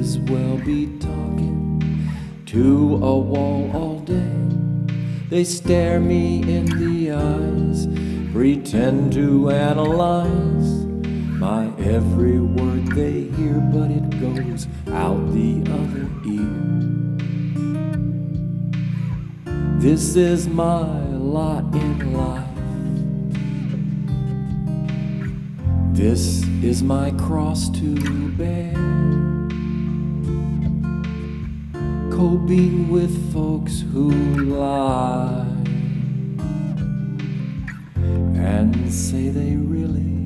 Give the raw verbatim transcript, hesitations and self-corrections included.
as well be talking to a wall all day. They stare me in the eyes, pretend to analyze my every word they hear, but it goes out the other ear. This is my lot in life. This is my cross to bear. Coping with folks who lie and say they really